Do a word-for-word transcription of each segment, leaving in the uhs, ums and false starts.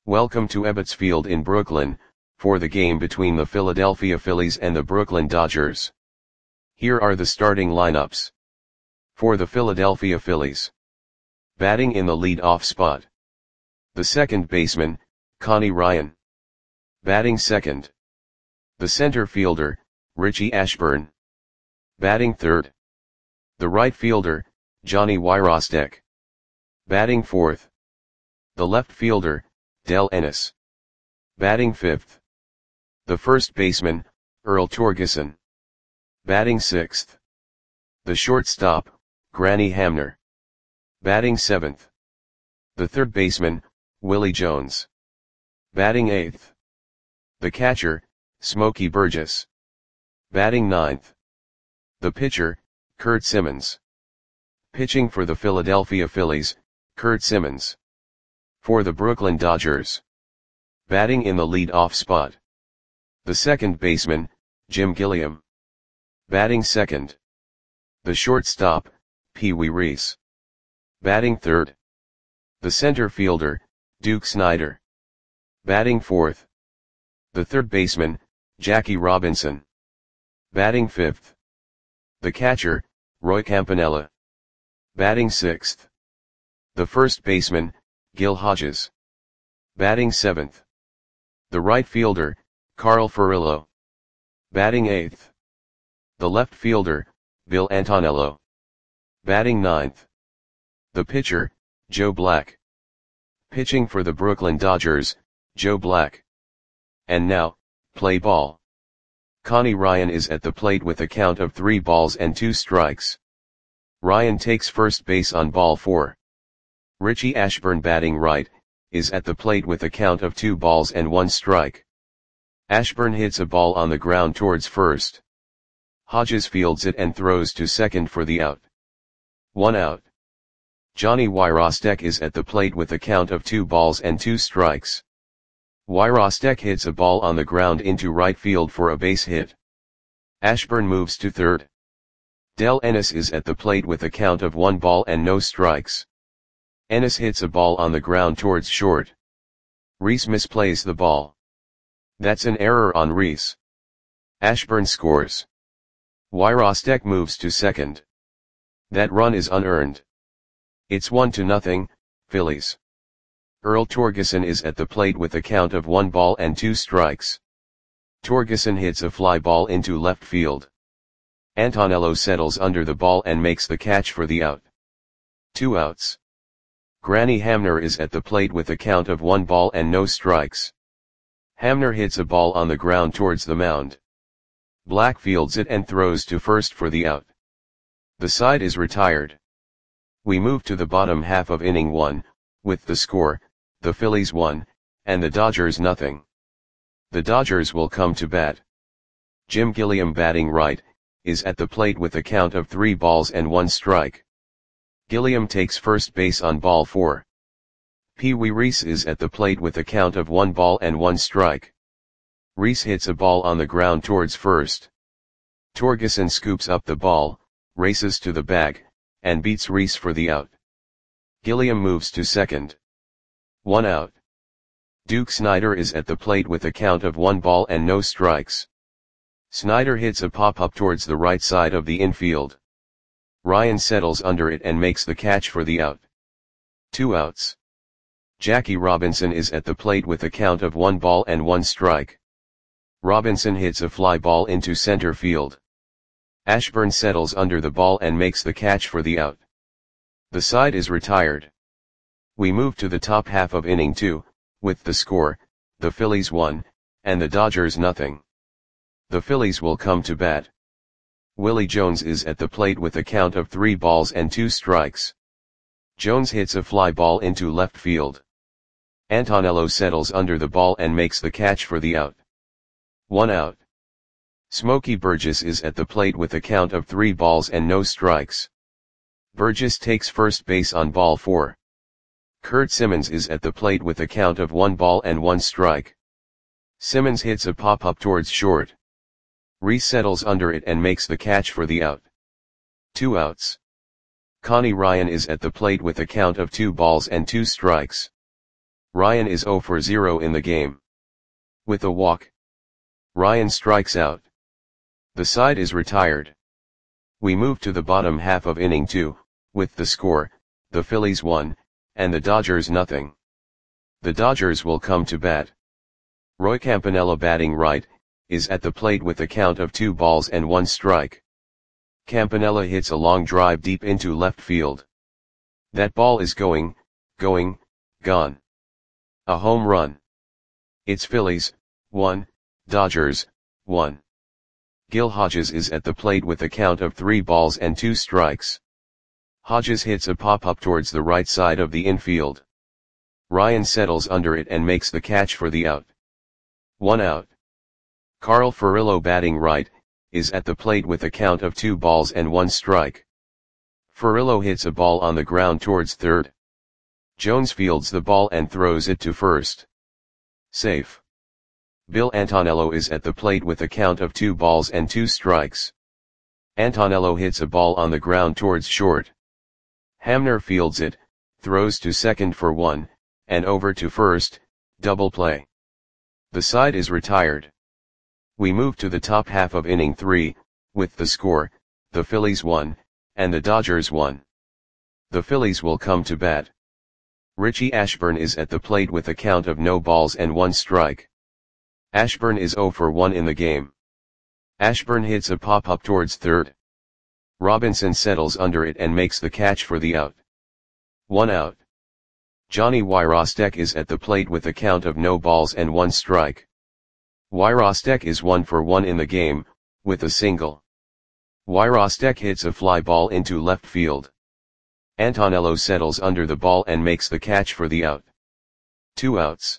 Welcome to Ebbets Field in Brooklyn, for the game between the Philadelphia Phillies and the Brooklyn Dodgers. Here are the starting lineups. For the Philadelphia Phillies. Batting in the lead-off spot. The second baseman, Connie Ryan. Batting second. The center fielder, Richie Ashburn. Batting third. The right fielder, Johnny Wyrostek. Batting fourth. The left fielder, Dell Ennis. Batting fifth. The first baseman, Earl Torgeson. Batting sixth. The shortstop, Granny Hamner. Batting seventh. The third baseman, Willie Jones. Batting eighth. The catcher, Smokey Burgess. Batting ninth. The pitcher, Curt Simmons. Pitching for the Philadelphia Phillies, Curt Simmons. For the Brooklyn Dodgers. Batting in the lead-off spot. The second baseman, Jim Gilliam. Batting second. The shortstop, Pee Wee Reese. Batting third. The center fielder, Duke Snider. Batting fourth. The third baseman, Jackie Robinson. Batting fifth. The catcher, Roy Campanella. Batting sixth. The first baseman, Gil Hodges. Batting seventh. The right fielder, Carl Furillo. Batting eighth. The left fielder, Bill Antonello. Batting ninth. The pitcher, Joe Black. Pitching for the Brooklyn Dodgers, Joe Black. And now, play ball. Connie Ryan is at the plate with a count of three balls and two strikes. Ryan takes first base on ball four. Richie Ashburn, batting right, is at the plate with a count of two balls and one strike. Ashburn hits a ball on the ground towards first. Hodges fields it and throws to second for the out. One out. Johnny Wyrostek is at the plate with a count of two balls and two strikes. Wyrostek hits a ball on the ground into right field for a base hit. Ashburn moves to third. Dell Ennis is at the plate with a count of one ball and no strikes. Ennis hits a ball on the ground towards short. Reese misplays the ball. That's an error on Reese. Ashburn scores. Wyrostek moves to second. That run is unearned. It's one to nothing, Phillies. Earl Torgeson is at the plate with a count of one ball and two strikes. Torgeson hits a fly ball into left field. Antonello settles under the ball and makes the catch for the out. Two outs. Granny Hamner is at the plate with a count of one ball and no strikes. Hamner hits a ball on the ground towards the mound. Black fields it and throws to first for the out. The side is retired. We move to the bottom half of inning one, with the score, the Phillies one, and the Dodgers nothing. The Dodgers will come to bat. Jim Gilliam, batting right, is at the plate with a count of three balls and one strike. Gilliam takes first base on ball four. Pee Wee Reese is at the plate with a count of one ball and one strike. Reese hits a ball on the ground towards first. Torgeson scoops up the ball, races to the bag, and beats Reese for the out. Gilliam moves to second. One out. Duke Snider is at the plate with a count of one ball and no strikes. Snider hits a pop-up towards the right side of the infield. Ryan settles under it and makes the catch for the out. Two outs. Jackie Robinson is at the plate with a count of one ball and one strike. Robinson hits a fly ball into center field. Ashburn settles under the ball and makes the catch for the out. The side is retired. We move to the top half of inning two, with the score, the Phillies one, and the Dodgers nothing. The Phillies will come to bat. Willie Jones is at the plate with a count of three balls and two strikes. Jones hits a fly ball into left field. Antonello settles under the ball and makes the catch for the out. One out. Smokey Burgess is at the plate with a count of three balls and no strikes. Burgess takes first base on ball four. Curt Simmons is at the plate with a count of one ball and one strike. Simmons hits a pop-up towards short. Reese settles under it and makes the catch for the out. Two outs. Connie Ryan is at the plate with a count of two balls and two strikes. Ryan is zero for zero in the game. With a walk, Ryan strikes out. The side is retired. We move to the bottom half of inning two, with the score, the Phillies one, and the Dodgers nothing. The Dodgers will come to bat. Roy Campanella, batting right, is at the plate with a count of two balls and one strike. Campanella hits a long drive deep into left field. That ball is going, going, gone. A home run. It's Phillies, one, Dodgers, one. Gil Hodges is at the plate with a count of three balls and two strikes. Hodges hits a pop-up towards the right side of the infield. Ryan settles under it and makes the catch for the out. One out. Carl Furillo, batting right, is at the plate with a count of two balls and one strike. Furillo hits a ball on the ground towards third. Jones fields the ball and throws it to first. Safe. Bill Antonello is at the plate with a count of two balls and two strikes. Antonello hits a ball on the ground towards short. Hamner fields it, throws to second for one, and over to first, double play. The side is retired. We move to the top half of inning three, with the score, the Phillies one, and the Dodgers one. The Phillies will come to bat. Richie Ashburn is at the plate with a count of no balls and one strike. Ashburn is zero for one in the game. Ashburn hits a pop-up towards third. Robinson settles under it and makes the catch for the out. One out. Johnny Wyrostek is at the plate with a count of no balls and one strike. Wyrostek is one for one in the game, with a single. Wyrostek hits a fly ball into left field. Antonello settles under the ball and makes the catch for the out. Two outs.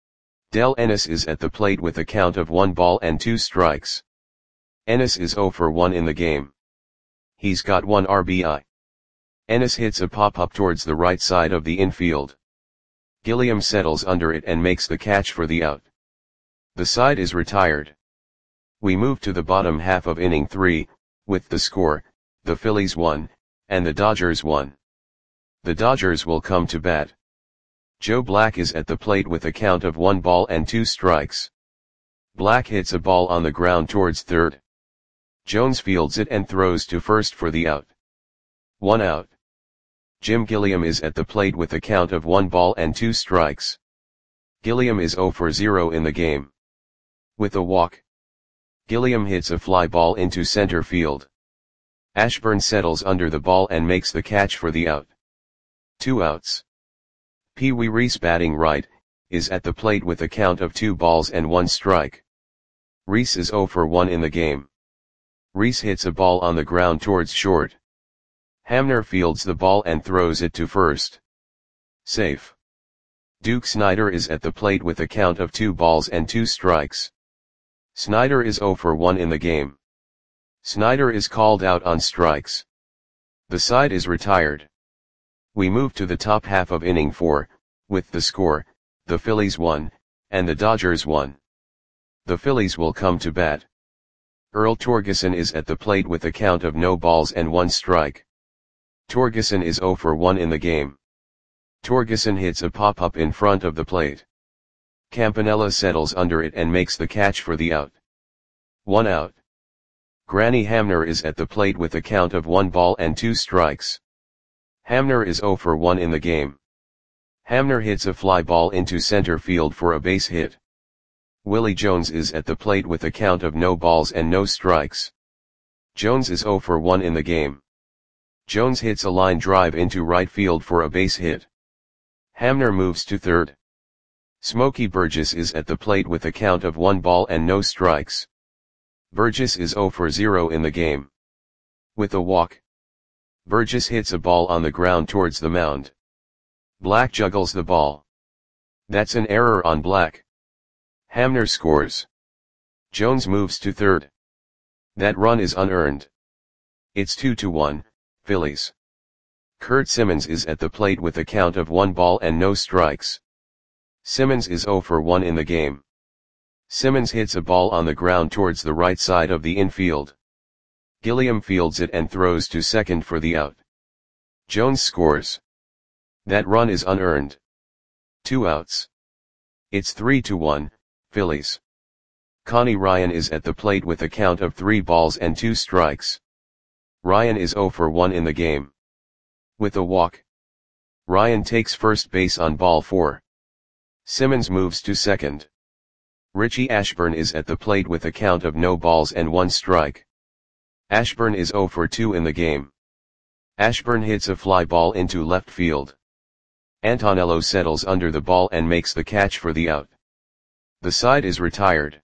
Del Ennis is at the plate with a count of one ball and two strikes. Ennis is zero for one in the game. He's got one R B I. Ennis hits a pop-up towards the right side of the infield. Gilliam settles under it and makes the catch for the out. The side is retired. We move to the bottom half of inning three, with the score, the Phillies one, and the Dodgers one. The Dodgers will come to bat. Joe Black is at the plate with a count of one ball and two strikes. Black hits a ball on the ground towards third. Jones fields it and throws to first for the out. One out. Jim Gilliam is at the plate with a count of one ball and two strikes. Gilliam is zero for zero in the game. With a walk, Gilliam hits a fly ball into center field. Ashburn settles under the ball and makes the catch for the out. Two outs. Pee Wee Reese, batting right, is at the plate with a count of two balls and one strike. Reese is zero for one in the game. Reese hits a ball on the ground towards short. Hamner fields the ball and throws it to first. Safe. Duke Snider is at the plate with a count of two balls and two strikes. Snider is zero for one in the game. Snider is called out on strikes. The side is retired. We move to the top half of inning four, with the score, the Phillies one, and the Dodgers one. The Phillies will come to bat. Earl Torgeson is at the plate with a count of no balls and one strike. Torgeson is zero for one in the game. Torgeson hits a pop-up in front of the plate. Campanella settles under it and makes the catch for the out. One out. Granny Hamner is at the plate with a count of one ball and two strikes. Hamner is zero for one in the game. Hamner hits a fly ball into center field for a base hit. Willie Jones is at the plate with a count of no balls and no strikes. Jones is zero for one in the game. Jones hits a line drive into right field for a base hit. Hamner moves to third. Smokey Burgess is at the plate with a count of one ball and no strikes. Burgess is zero for zero in the game. With a walk, Burgess hits a ball on the ground towards the mound. Black juggles the ball. That's an error on Black. Hamner scores. Jones moves to third. That run is unearned. It's two to one, Phillies. Kurt Simmons is at the plate with a count of one ball and no strikes. Simmons is zero for one in the game. Simmons hits a ball on the ground towards the right side of the infield. Gilliam fields it and throws to second for the out. Jones scores. That run is unearned. Two outs. It's three to one, Phillies. Connie Ryan is at the plate with a count of three balls and two strikes. Ryan is oh for one in the game. With a walk, Ryan takes first base on ball four. Simmons moves to second. Richie Ashburn is at the plate with a count of no balls and one strike. Ashburn is oh for two in the game. Ashburn hits a fly ball into left field. Antonello settles under the ball and makes the catch for the out. The side is retired.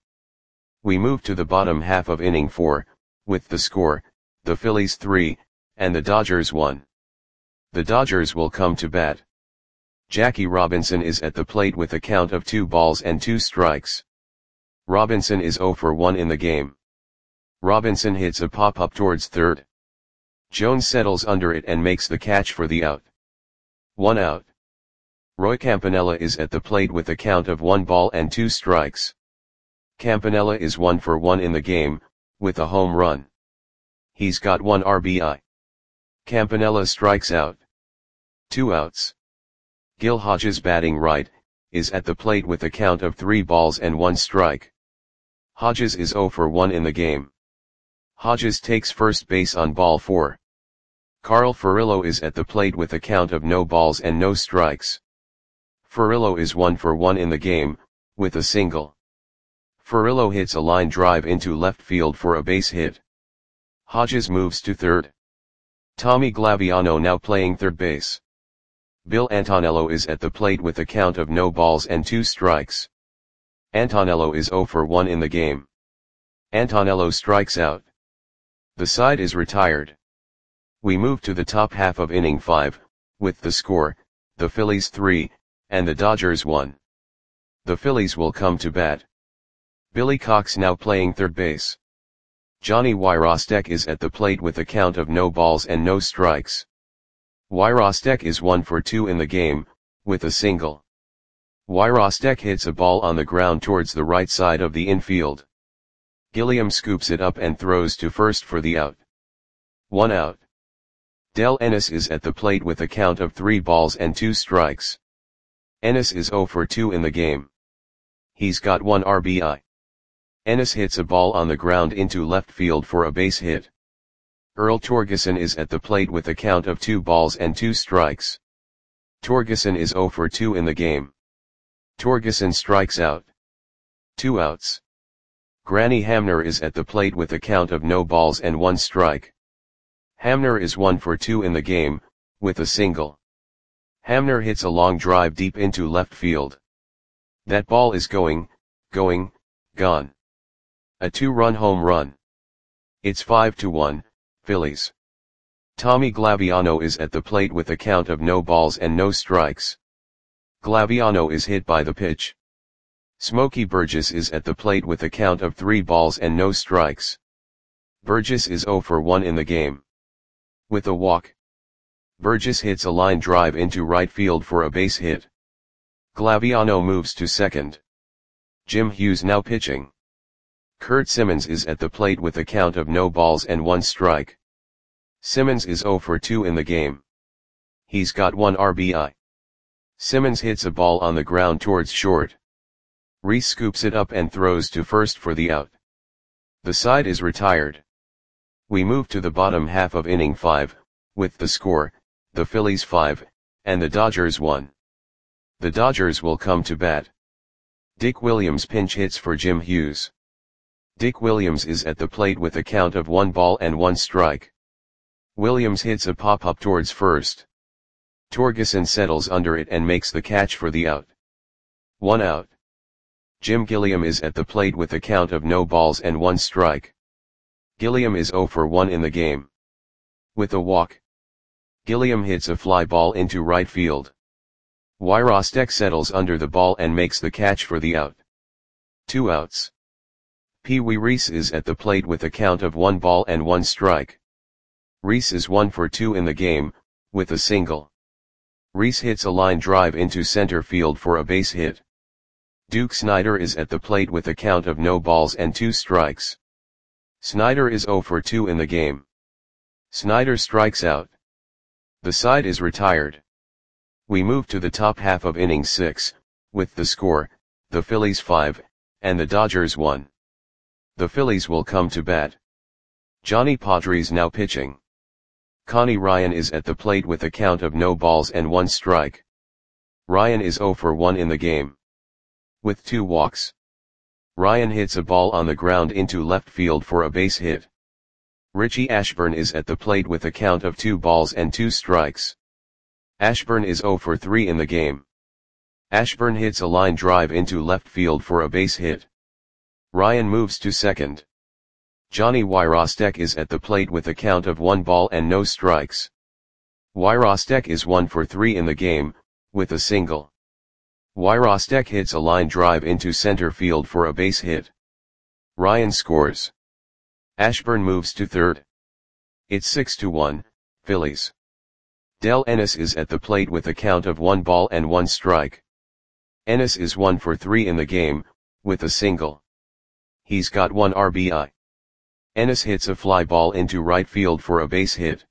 We move to the bottom half of inning four, with the score, the Phillies three, and the Dodgers one. The Dodgers will come to bat. Jackie Robinson is at the plate with a count of two balls and two strikes. Robinson is oh for one in the game. Robinson hits a pop-up towards third. Jones settles under it and makes the catch for the out. One out. Roy Campanella is at the plate with a count of one ball and two strikes. Campanella is one for one in the game, with a home run. He's got one R B I. Campanella strikes out. Two outs. Gil Hodges, batting right, is at the plate with a count of three balls and one strike. Hodges is oh for one in the game. Hodges takes first base on ball four. Carl Furillo is at the plate with a count of no balls and no strikes. Furillo is one for one in the game, with a single. Furillo hits a line drive into left field for a base hit. Hodges moves to third. Tommy Glaviano now playing third base. Bill Antonello is at the plate with a count of no balls and two strikes. Antonello is oh for one in the game. Antonello strikes out. The side is retired. We move to the top half of inning five, with the score, the Phillies three, and the Dodgers one. The Phillies will come to bat. Billy Cox now playing third base. Johnny Wyrostek is at the plate with a count of no balls and no strikes. Wyrostek is one for two in the game, with a single. Wyrostek hits a ball on the ground towards the right side of the infield. Gilliam scoops it up and throws to first for the out. One out. Del Ennis is at the plate with a count of three balls and two strikes. Ennis is oh for two in the game. He's got one R B I. Ennis hits a ball on the ground into left field for a base hit. Earl Torgeson is at the plate with a count of two balls and two strikes. Torgeson is oh for two in the game. Torgeson strikes out. Two outs. Granny Hamner is at the plate with a count of no balls and one strike. Hamner is one for two in the game, with a single. Hamner hits a long drive deep into left field. That ball is going, going, gone. A two-run home run. It's five to one, Phillies. Tommy Glaviano is at the plate with a count of no balls and no strikes. Glaviano is hit by the pitch. Smokey Burgess is at the plate with a count of three balls and no strikes. Burgess is oh for one in the game. With a walk, Burgess hits a line drive into right field for a base hit. Glaviano moves to second. Jim Hughes now pitching. Kurt Simmons is at the plate with a count of no balls and one strike. Simmons is oh for two in the game. He's got one R B I. Simmons hits a ball on the ground towards short. Reese scoops it up and throws to first for the out. The side is retired. We move to the bottom half of inning five, with the score, the Phillies five, and the Dodgers one. The Dodgers will come to bat. Dick Williams pinch hits for Jim Hughes. Dick Williams is at the plate with a count of one ball and one strike. Williams hits a pop-up towards first. Torgeson settles under it and makes the catch for the out. One out. Jim Gilliam is at the plate with a count of no balls and one strike. Gilliam is oh for one in the game. With a walk, Gilliam hits a fly ball into right field. Wyrostek settles under the ball and makes the catch for the out. Two outs. Pee Wee Reese is at the plate with a count of one ball and one strike. Reese is one for two in the game, with a single. Reese hits a line drive into center field for a base hit. Duke Snider is at the plate with a count of no balls and two strikes. Snider is oh for two in the game. Snider strikes out. The side is retired. We move to the top half of inning six, with the score, the Phillies five, and the Dodgers one. The Phillies will come to bat. Johnny Podres now pitching. Connie Ryan is at the plate with a count of no balls and one strike. Ryan is oh for one in the game, with two walks. Ryan hits a ball on the ground into left field for a base hit. Richie Ashburn is at the plate with a count of two balls and two strikes. Ashburn is oh for three in the game. Ashburn hits a line drive into left field for a base hit. Ryan moves to second. Johnny Wyrostek is at the plate with a count of one ball and no strikes. Wyrostek is one for three in the game, with a single. Wyrostek hits a line drive into center field for a base hit. Ryan scores. Ashburn moves to third. It's six to one, Phillies. Del Ennis is at the plate with a count of one ball and one strike. Ennis is one for three in the game, with a single. He's got one R B I. Ennis hits a fly ball into right field for a base hit.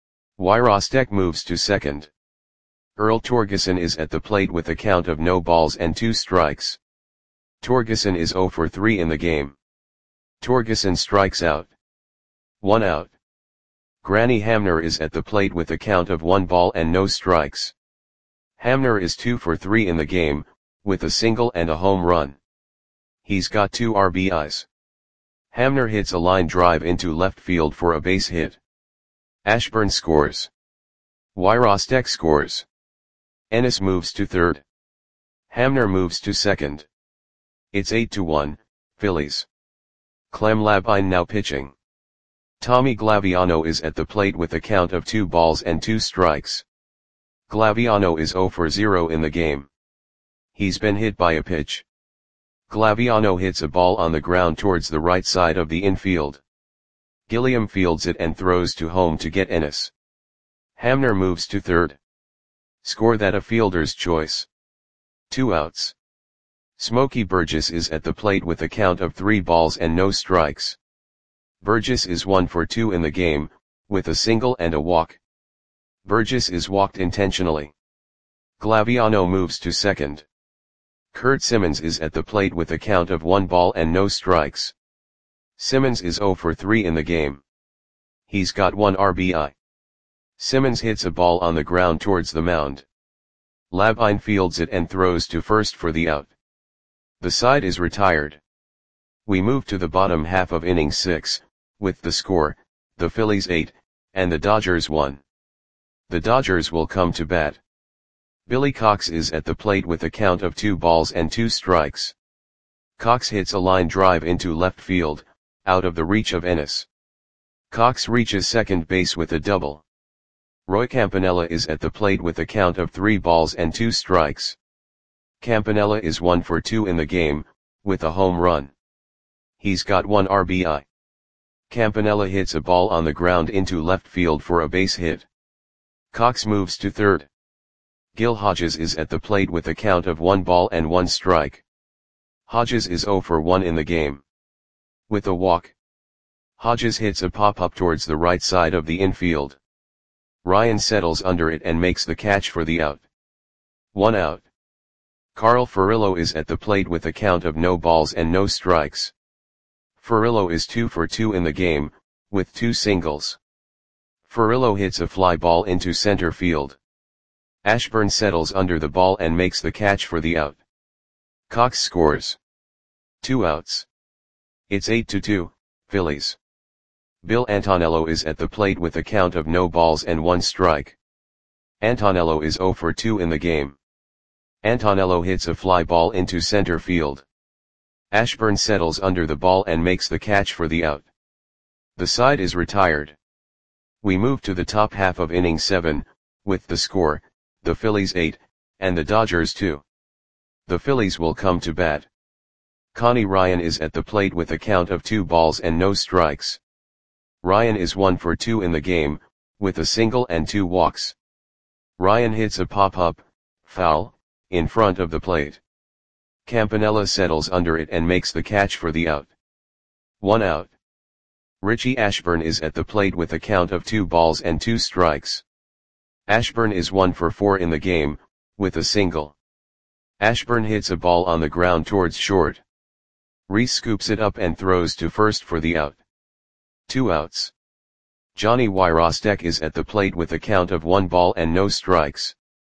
Wyrostek moves to second. Earl Torgeson is at the plate with a count of no balls and two strikes. Torgeson is oh for three in the game. Torgeson strikes out. One out. Granny Hamner is at the plate with a count of one ball and no strikes. Hamner is two for three in the game, with a single and a home run. He's got two R B Is. Hamner hits a line drive into left field for a base hit. Ashburn scores. Wyrostek scores. Ennis moves to third. Hamner moves to second. It's eight to one, Phillies. Clem Labine now pitching. Tommy Glaviano is at the plate with a count of two balls and two strikes. Glaviano is oh for zero in the game. He's been hit by a pitch. Glaviano hits a ball on the ground towards the right side of the infield. Gilliam fields it and throws to home to get Ennis. Hamner moves to third. Score that a fielder's choice. Two outs. Smokey Burgess is at the plate with a count of three balls and no strikes. Burgess is one for two in the game, with a single and a walk. Burgess is walked intentionally. Glaviano moves to second. Kurt Simmons is at the plate with a count of one ball and no strikes. Simmons is oh for three in the game. He's got one R B I. Simmons hits a ball on the ground towards the mound. Labine fields it and throws to first for the out. The side is retired. We move to the bottom half of inning six, with the score, the Phillies eight, and the Dodgers one. The Dodgers will come to bat. Billy Cox is at the plate with a count of two balls and two strikes. Cox hits a line drive into left field, out of the reach of Ennis. Cox reaches second base with a double. Roy Campanella is at the plate with a count of three balls and two strikes. Campanella is one for two in the game, with a home run. He's got one R B I. Campanella hits a ball on the ground into left field for a base hit. Cox moves to third. Gil Hodges is at the plate with a count of one ball and one strike. Hodges is oh for one in the game, with a walk. Hodges hits a pop-up towards the right side of the infield. Ryan settles under it and makes the catch for the out. One out. Carl Furillo is at the plate with a count of no balls and no strikes. Furillo is two for two in the game, with two singles. Furillo hits a fly ball into center field. Ashburn settles under the ball and makes the catch for the out. Cox scores. Two outs. It's eight to two, Phillies. Bill Antonello is at the plate with a count of no balls and one strike. Antonello is oh for two in the game. Antonello hits a fly ball into center field. Ashburn settles under the ball and makes the catch for the out. The side is retired. We move to the top half of inning seven, with the score, the Phillies eight, and the Dodgers two. The Phillies will come to bat. Connie Ryan is at the plate with a count of two balls and no strikes. Ryan is one for two in the game, with a single and two walks. Ryan hits a pop-up, foul, in front of the plate. Campanella settles under it and makes the catch for the out. One out. Richie Ashburn is at the plate with a count of two balls and two strikes. Ashburn is one for four in the game, with a single. Ashburn hits a ball on the ground towards short. Reese scoops it up and throws to first for the out. Two outs. Johnny Wyrostek is at the plate with a count of one ball and no strikes.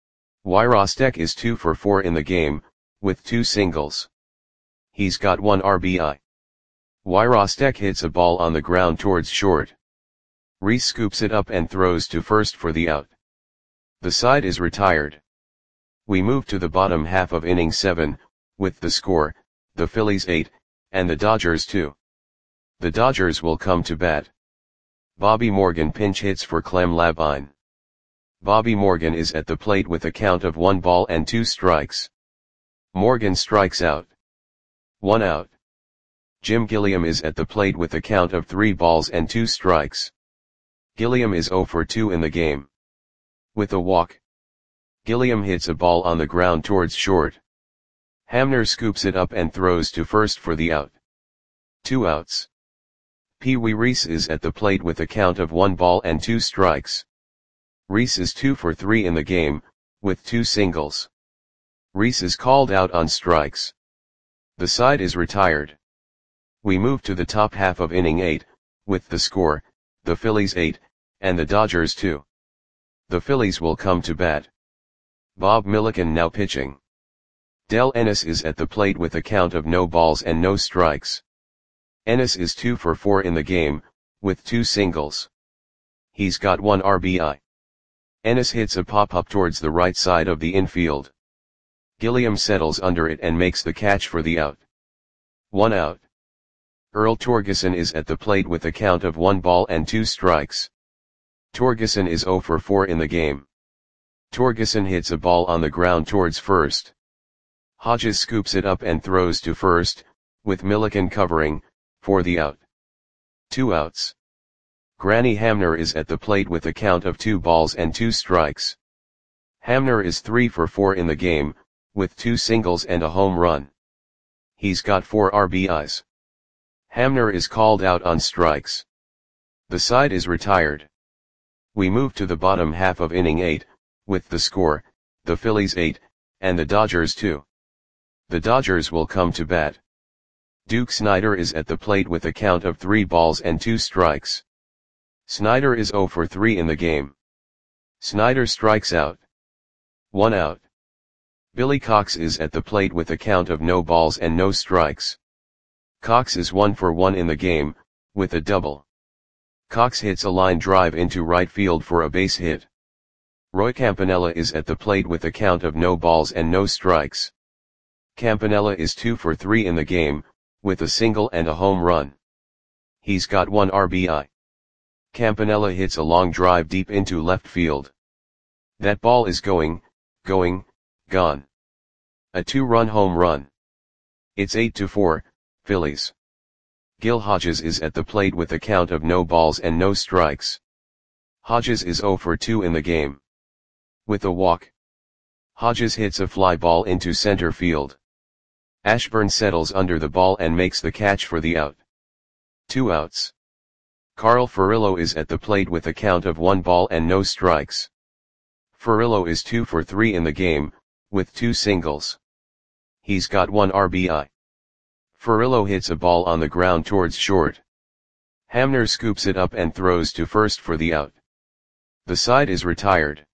Wyrostek is two for four in the game, with two singles. He's got one R B I. Wyrostek hits a ball on the ground towards short. Reese scoops it up and throws to first for the out. The side is retired. We move to the bottom half of inning seven, with the score, the Phillies eight, and the Dodgers two. The Dodgers will come to bat. Bobby Morgan pinch hits for Clem Labine. Bobby Morgan is at the plate with a count of one ball and two strikes. Morgan strikes out. One out. Jim Gilliam is at the plate with a count of three balls and two strikes. Gilliam is oh for two in the game. With a walk. Gilliam hits a ball on the ground towards short. Hamner scoops it up and throws to first for the out. Two outs. Pee Wee Reese is at the plate with a count of one ball and two strikes. Reese is two for three in the game, with two singles. Reese is called out on strikes. The side is retired. We move to the top half of inning eight, with the score, the Phillies eight, and the Dodgers two. The Phillies will come to bat. Bob Milliken now pitching. Del Ennis is at the plate with a count of no balls and no strikes. Ennis is two for four in the game, with two singles. He's got one R B I. Ennis hits a pop-up towards the right side of the infield. Gilliam settles under it and makes the catch for the out. One out. Earl Torgeson is at the plate with a count of one ball and two strikes. Torgeson is oh for four in the game. Torgeson hits a ball on the ground towards first. Hodges scoops it up and throws to first, with Milliken covering, for the out. Two outs. Granny Hamner is at the plate with a count of two balls and two strikes. Hamner is three for four in the game, with two singles and a home run. He's got four R B Is. Hamner is called out on strikes. The side is retired. We move to the bottom half of inning eight, with the score, the Phillies eight, and the Dodgers two. The Dodgers will come to bat. Duke Snider is at the plate with a count of three balls and two strikes. Snider is oh for three in the game. Snider strikes out. One out. Billy Cox is at the plate with a count of no balls and no strikes. Cox is one for one in the game, with a double. Cox hits a line drive into right field for a base hit. Roy Campanella is at the plate with a count of no balls and no strikes. Campanella is two for three in the game, with a single and a home run. He's got one R B I. Campanella hits a long drive deep into left field. That ball is going, going, gone. A two-run home run. It's eight to four, Phillies. Gil Hodges is at the plate with a count of no balls and no strikes. Hodges is oh for two in the game. With a walk. Hodges hits a fly ball into center field. Ashburn settles under the ball and makes the catch for the out. Two outs. Carl Furillo is at the plate with a count of one ball and no strikes. Furillo is two for three in the game, with two singles. He's got one R B I. Furillo hits a ball on the ground towards short. Hamner scoops it up and throws to first for the out. The side is retired.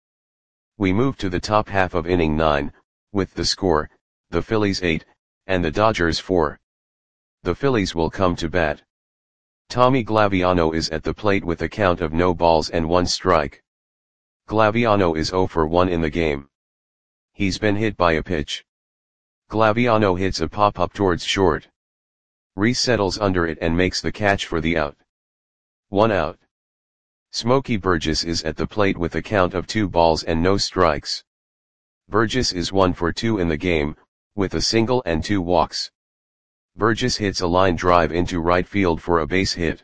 We move to the top half of inning nine, with the score, the Phillies eight, and the Dodgers four. The Phillies will come to bat. Tommy Glaviano is at the plate with a count of no balls and one strike. Glaviano is oh for one in the game. He's been hit by a pitch. Glaviano hits a pop-up towards short. Reese settles under it and makes the catch for the out. One out. Smokey Burgess is at the plate with a count of two balls and no strikes. Burgess is one for two in the game, with a single and two walks. Burgess hits a line drive into right field for a base hit.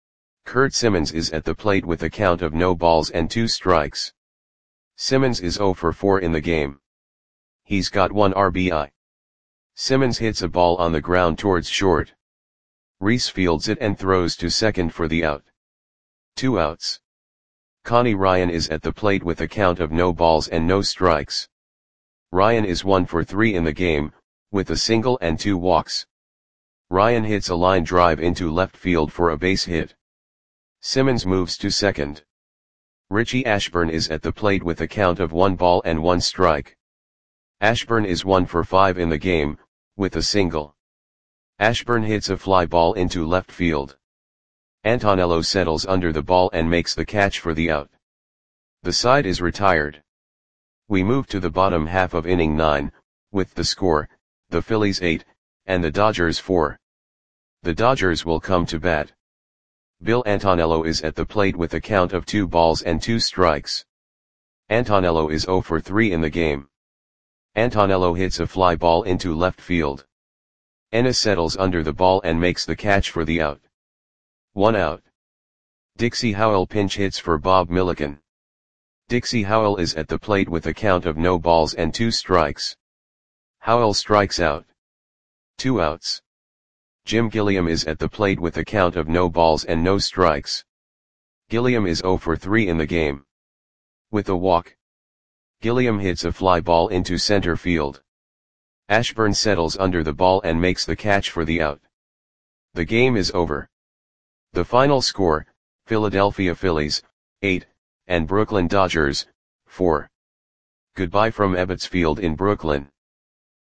Kurt Simmons is at the plate with a count of no balls and two strikes. Simmons is oh for four in the game. He's got one R B I. Simmons hits a ball on the ground towards short. Reese fields it and throws to second for the out. Two outs. Connie Ryan is at the plate with a count of no balls and no strikes. Ryan is one for three in the game, with a single and two walks. Ryan hits a line drive into left field for a base hit. Simmons moves to second. Richie Ashburn is at the plate with a count of one ball and one strike. Ashburn is one for five in the game, with a single. Ashburn hits a fly ball into left field. Antonello settles under the ball and makes the catch for the out. The side is retired. We move to the bottom half of inning nine, with the score, the Phillies eight, and the Dodgers four. The Dodgers will come to bat. Bill Antonello is at the plate with a count of two balls and two strikes. Antonello is zero for three in the game. Antonello hits a fly ball into left field. Ennis settles under the ball and makes the catch for the out. One out. Dixie Howell pinch hits for Bob Milliken. Dixie Howell is at the plate with a count of no balls and two strikes. Howell strikes out. Two outs. Jim Gilliam is at the plate with a count of no balls and no strikes. Gilliam is zero for three in the game. With a walk. Gilliam hits a fly ball into center field. Ashburn settles under the ball and makes the catch for the out. The game is over. The final score, Philadelphia Phillies, eight, and Brooklyn Dodgers, four. Goodbye from Ebbets Field in Brooklyn.